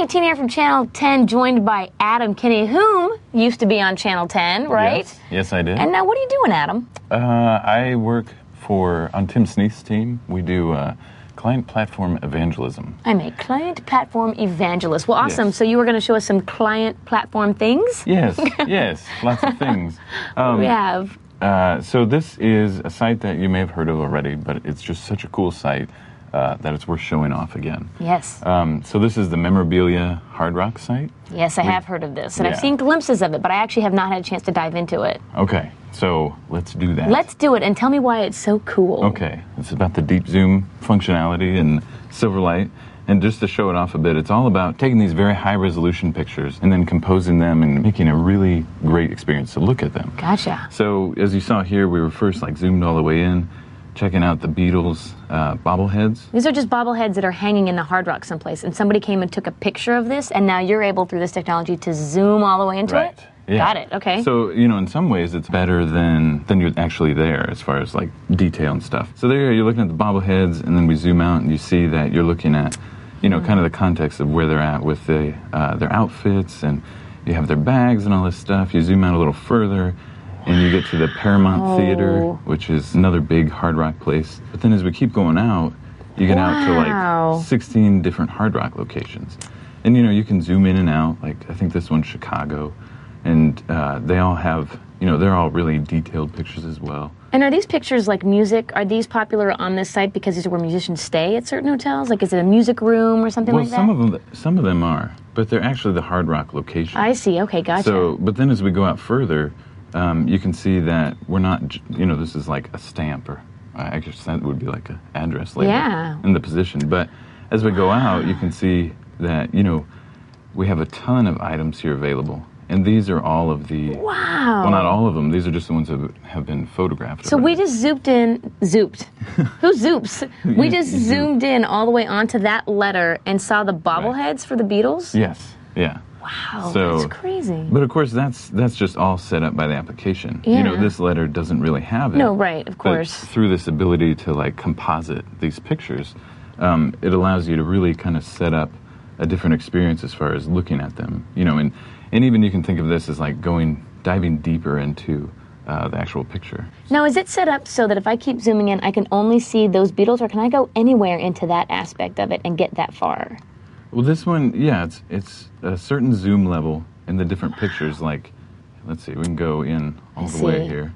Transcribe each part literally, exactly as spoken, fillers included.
nineteen here from Channel ten, joined by Adam Kinney, whom used to be on Channel ten, right? Yes, yes I did. And now what are you doing, Adam? Uh, I work for, on Tim Sneath's team, we do uh, client platform evangelism. I'm a client platform evangelist. Well, awesome. Yes. So you were going to show us some client platform things? Yes, yes, lots of things. Um, we have. Uh, so this is a site that you may have heard of already, but it's just such a cool site uh, that it's worth showing off again. Yes. Um, so this is the Memorabilia Hard Rock site. Yes, I we, have heard of this, and yeah. I've seen glimpses of it, but I actually have not had a chance to dive into it. Okay, so let's do that. Let's do it, and tell me why it's so cool. Okay, it's about the deep zoom functionality and Silverlight. And just to show it off a bit, it's all about taking these very high-resolution pictures and then composing them and making a really great experience to look at them. Gotcha. So, as you saw here, we were first like zoomed all the way in, checking out the Beatles uh, bobbleheads. These are just bobbleheads that are hanging in the Hard Rock someplace, and somebody came and took a picture of this, and now you're able, through this technology, to zoom all the way into Right. it? Yeah. Got it, okay. So, you know, in some ways it's better than, than you're actually there as far as like detail and stuff. So there you're looking at the bobbleheads, and then we zoom out and you see that you're looking at, you know, mm-hmm. kind of the context of where they're at with the, uh, their outfits, and you have their bags and all this stuff. You zoom out a little further, and you get to the Paramount oh. Theater, which is another big Hard Rock place. But then as we keep going out, you get wow. out to like sixteen different Hard Rock locations. And, you know, you can zoom in and out. Like, I think this one's Chicago. And uh, they all have, you know, they're all really detailed pictures as well. And are these pictures like music? Are these popular on this site because these are where musicians stay at certain hotels? Like, is it a music room or something well, like that? Well, some of them, some of them are, but they're actually the Hard Rock locations. I see. Okay, gotcha. So, but then as we go out further, um, you can see that we're not, you know, this is like a stamp, or I guess that would be like an address label yeah. in the position. But as we go out, you can see that, you know, we have a ton of items here available. And these are all of the... Wow. Well, not all of them. These are just the ones that have been photographed. So already. we just zoomed in... Zooped. Who zoops? We just zoomed in all the way onto that letter and saw the bobbleheads right. for the Beatles? Yes. Yeah. Wow, so, that's crazy. But, of course, that's that's just all set up by the application. Yeah. You know, this letter doesn't really have it. No, right, of course. But through this ability to, like, composite these pictures, um, it allows you to really kind of set up a different experience as far as looking at them. You know, and... And even you can think of this as like going, diving deeper into uh, the actual picture. Now, is it set up so that if I keep zooming in, I can only see those Beatles, or can I go anywhere into that aspect of it and get that far? Well, this one, yeah, it's it's a certain zoom level in the different pictures. Like, let's see, we can go in all I the see. way here.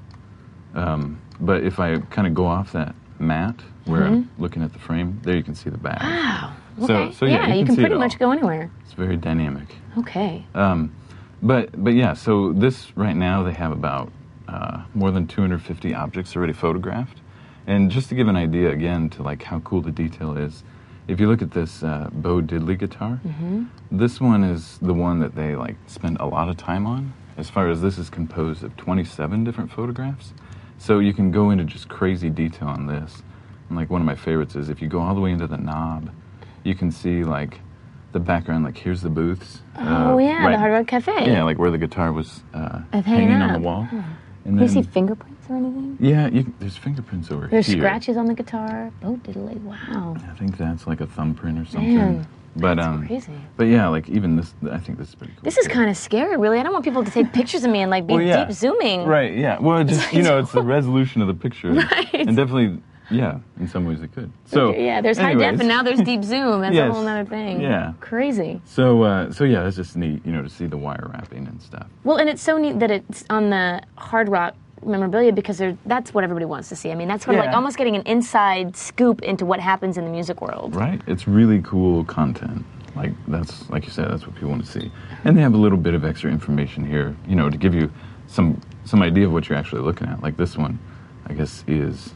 Um, but if I kind of go off that mat where mm-hmm. I'm looking at the frame, there you can see the bag. Wow. Okay. So, so yeah, yeah, you can, you can see pretty it much all. go anywhere. It's very dynamic. Okay. Um, But but yeah, so this right now they have about uh, more than two hundred fifty objects already photographed, and just to give an idea again to like how cool the detail is, if you look at this uh, Bo Diddley guitar, mm-hmm. this one is the one that they like spend a lot of time on. As far as this is composed of twenty-seven different photographs, so you can go into just crazy detail on this. And like one of my favorites is if you go all the way into the knob, you can see like the background, like here's the booths. Oh, uh, yeah, right, the Hard Rock Cafe. Yeah, like where the guitar was uh, hanging hanging up. on the wall. Oh. And Do you then, see fingerprints or anything? Yeah, you, there's fingerprints over There's here. scratches on the guitar. Oh, diddly, wow. I think that's like a thumbprint or something. Man, but that's um, crazy. But yeah, like even this, I think this is pretty cool. This is too. kind of scary, really. I don't want people to take pictures of me and like be well, yeah. deep zooming. Right, yeah. Well, it just, you know, it's the resolution of the picture. Right. And definitely, yeah, in some ways it could. So yeah, there's anyways. high def and now there's deep zoom. That's Yes. a whole other thing. Yeah. Crazy. So, uh, so yeah, it's just neat, you know, to see the wire wrapping and stuff. Well, and it's so neat that it's on the Hard Rock memorabilia because that's what everybody wants to see. I mean, that's sort of Yeah. like almost getting an inside scoop into what happens in the music world. Right. It's really cool content. Like that's like you said, that's what people want to see. And they have a little bit of extra information here, you know, to give you some some idea of what you're actually looking at. Like this one, I guess, is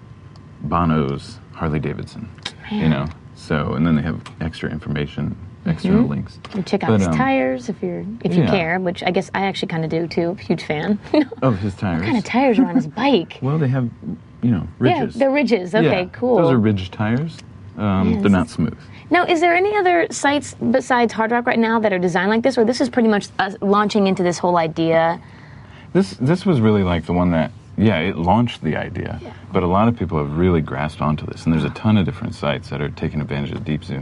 Bono's Harley Davidson. Man. You know. So and then they have extra information, external mm-hmm. links. You check out But, his um, tires if you're if you yeah. care, which I guess I actually kind of do too. Huge fan. Of his tires. What kind of tires are on his bike? Well, they have, you know, ridges. Yeah, they're ridges. Okay, Yeah, cool. Those are ridge tires. Um, Yeah, they're not this smooth. Now, is there any other sites besides Hard Rock right now that are designed like this, or this is pretty much us launching into this whole idea? This this was really like the one that, yeah, it launched the idea. Yeah. But a lot of people have really grasped onto this, and there's a ton of different sites that are taking advantage of Deep Zoom.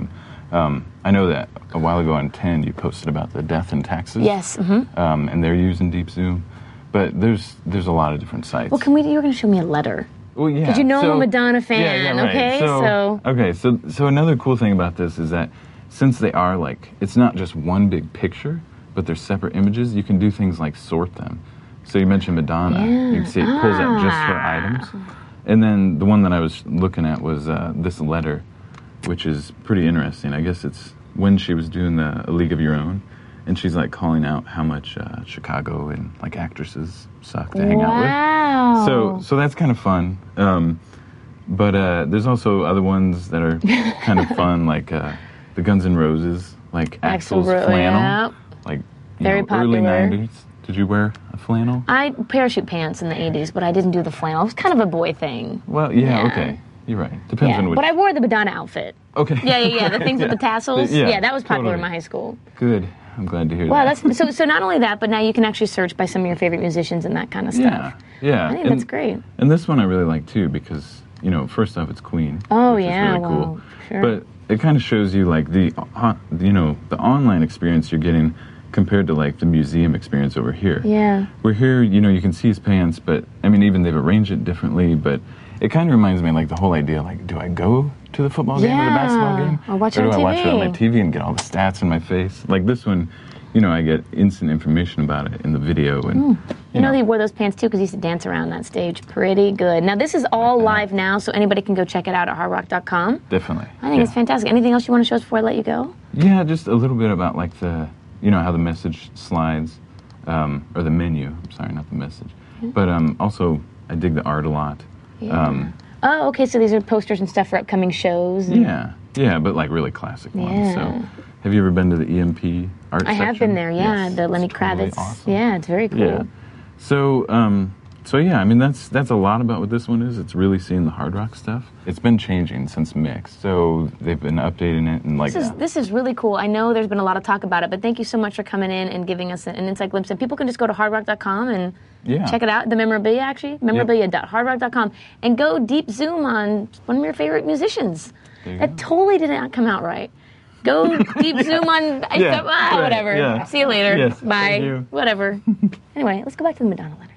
Um, I know that a while ago on ten, you posted about the death in Texas. Yes. Mm-hmm. Um, and they're using Deep Zoom. But there's there's a lot of different sites. Well, can we? You're going to show me a letter. Well, yeah. Because you know so, I'm a Madonna fan. Yeah, yeah, right. Okay, so, so okay, so so another cool thing about this is that since they are like, it's not just one big picture, but they're separate images. You can do things like sort them. So you mentioned Madonna. Yeah. You can see it pulls out just her Ah. items. And then the one that I was looking at was uh, this letter, which is pretty interesting. I guess it's when she was doing the A League of Your Own, and she's like calling out how much uh, Chicago and like actresses suck to hang out with. Wow. So so that's kind of fun. Um, but uh, there's also other ones that are kind of fun, like uh, the Guns N' Roses, like Axl's Ro- flannel, yeah. like you Very know, early popular. nineties. Did you wear a flannel? I parachute pants in the eighties, but I didn't do the flannel. It was kind of a boy thing. Well, yeah, Yeah. okay, you're right. Depends Yeah. on which. But I wore the Madonna outfit. Okay. Yeah, yeah, yeah. The things with the tassels. Yeah, Yeah, that was popular in totally. my high school. Good. I'm glad to hear Wow, that. that's so. So not only that, but now you can actually search by some of your favorite musicians and that kind of stuff. Yeah, yeah. I think and, that's great. And this one I really like too because you know, first off, it's Queen. Oh, which yeah, is really cool. well, sure. But it kind of shows you like the, uh, you know, the online experience you're getting compared to like the museum experience over here. Yeah. We're here, you know, you can see his pants, but I mean, even they've arranged it differently. But it kind of reminds me like the whole idea, like, do I go to the football game or the Yeah, basketball game, or watch or it do on I watch it on T V? my T V and get all the stats in my face? Like this one. You know, I get instant information about it in the video, and You know, he wore those pants too because he used to dance around that stage pretty good. Now, this is all Okay. live now, so anybody can go check it out at hard rock dot com. definitely. I think yeah. it's fantastic. Anything else you want to show us before I let you go? Yeah, just a little bit about like the, you know, how the message slides, um, or the menu. I'm sorry, not the message. But um, also, I dig the art a lot. Yeah. Um, Oh, okay, so these are posters and stuff for upcoming shows. and- yeah, yeah, but like really classic ones. Yeah. So, have you ever been to the E M P art I section? have been there, yeah. Yes, the Lenny it's totally Kravitz. awesome. Yeah, it's very cool. Yeah. So, um, so yeah, I mean that's that's a lot about what this one is. It's really seeing the hard rock stuff. It's been changing since Mix, so they've been updating it and like. This is this is really cool. I know there's been a lot of talk about it, but thank you so much for coming in and giving us an, an inside glimpse. And people can just go to hard rock dot com and Yeah. check it out. The memorabilia, actually, memorabilia dot hard rock dot com, and go deep zoom on one of your favorite musicians. There you That go. totally did not come out right. Go deep zoom on. I Yeah, ah, right, whatever. yeah. See you later. Yes, Bye. thank you. Whatever. Anyway, let's go back to the Madonna letter.